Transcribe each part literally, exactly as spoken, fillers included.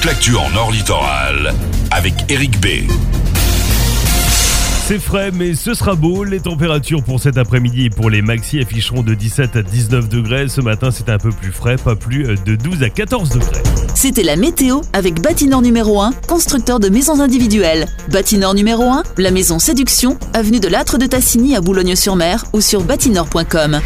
toute l'actu en Nord Littoral avec Eric B. C'est frais, mais ce sera beau. Les températures pour cet après-midi et pour les maxi afficheront de dix-sept à dix-neuf degrés. Ce matin, c'est un peu plus frais, pas plus de douze à quatorze degrés. C'était la météo avec Bâtineur numéro un, constructeur de maisons individuelles. Bâtineur numéro un, la maison Séduction, avenue de l'Âtre de Tassigny à Boulogne-sur-Mer ou sur bâtineur point com.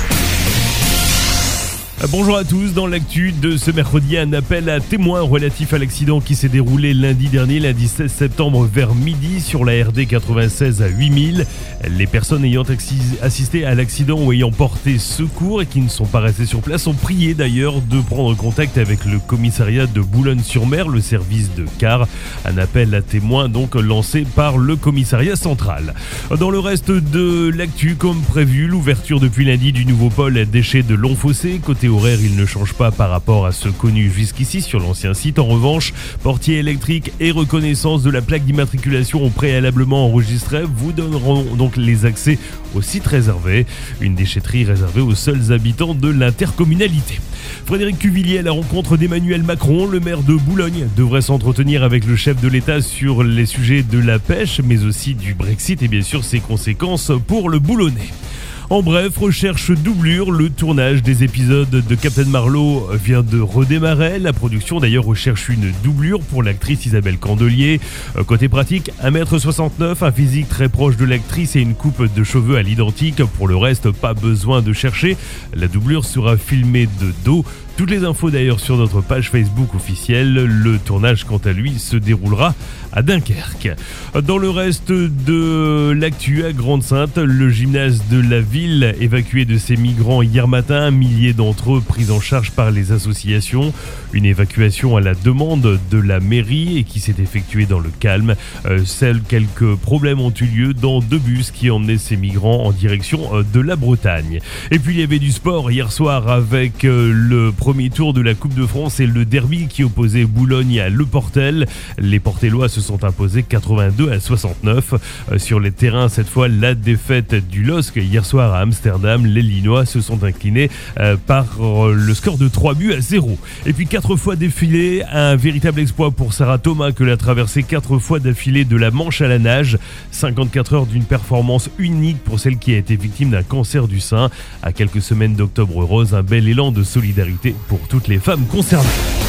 Bonjour à tous, dans l'actu de ce mercredi, un appel à témoins relatif à l'accident qui s'est déroulé lundi dernier, lundi seize septembre vers midi sur la R D quatre-vingt-seize à huit mille. Les personnes ayant assisté à l'accident ou ayant porté secours et qui ne sont pas restées sur place ont prié d'ailleurs de prendre contact avec le commissariat de Boulogne-sur-Mer, le service de car. Un appel à témoins donc lancé par le commissariat central. Dans le reste de l'actu, comme prévu, l'ouverture depuis lundi du nouveau pôle déchets de Longfossé. Côté horaire, il ne change pas par rapport à ce connu jusqu'ici sur l'ancien site. En revanche, portier électrique et reconnaissance de la plaque d'immatriculation ont préalablement enregistré vous donneront donc les accès au site réservé. Une déchetterie réservée aux seuls habitants de l'intercommunalité. Frédéric Cuvillier à la rencontre d'Emmanuel Macron. Le maire de Boulogne devrait s'entretenir avec le chef de l'État sur les sujets de la pêche, mais aussi du Brexit et bien sûr ses conséquences pour le Boulonnais. En bref, recherche doublure, le tournage des épisodes de Captain Marlowe vient de redémarrer. La production d'ailleurs recherche une doublure pour l'actrice Isabelle Candelier. Côté pratique, un mètre soixante-neuf, un physique très proche de l'actrice et une coupe de cheveux à l'identique. Pour le reste, pas besoin de chercher. La doublure sera filmée de dos. Toutes les infos d'ailleurs sur notre page Facebook officielle. Le tournage quant à lui se déroulera à Dunkerque. Dans le reste de l'actu à Grande-Synthe, le gymnase de la ville évacué de ses migrants hier matin, un millier d'entre eux pris en charge par les associations. Une évacuation à la demande de la mairie et qui s'est effectuée dans le calme. Euh, seuls quelques problèmes ont eu lieu dans deux bus qui emmenaient ces migrants en direction de la Bretagne. Et puis il y avait du sport hier soir avec euh, le premier tour de la Coupe de France et le derby qui opposait Boulogne à Le Portel. Les Portellois se sont imposés quatre-vingt-deux à soixante-neuf. Euh, sur les terrains, cette fois, la défaite du L O S C hier soir à Amsterdam. Les Lillois se sont inclinés euh, par euh, le score de trois buts à zéro. Et puis quatre fois défilé, un véritable exploit pour Sarah Thomas que l'a traversé quatre fois d'affilée de la Manche à la nage. cinquante-quatre heures d'une performance unique pour celle qui a été victime d'un cancer du sein. À quelques semaines d'Octobre Rose, un bel élan de solidarité pour toutes les femmes concernées.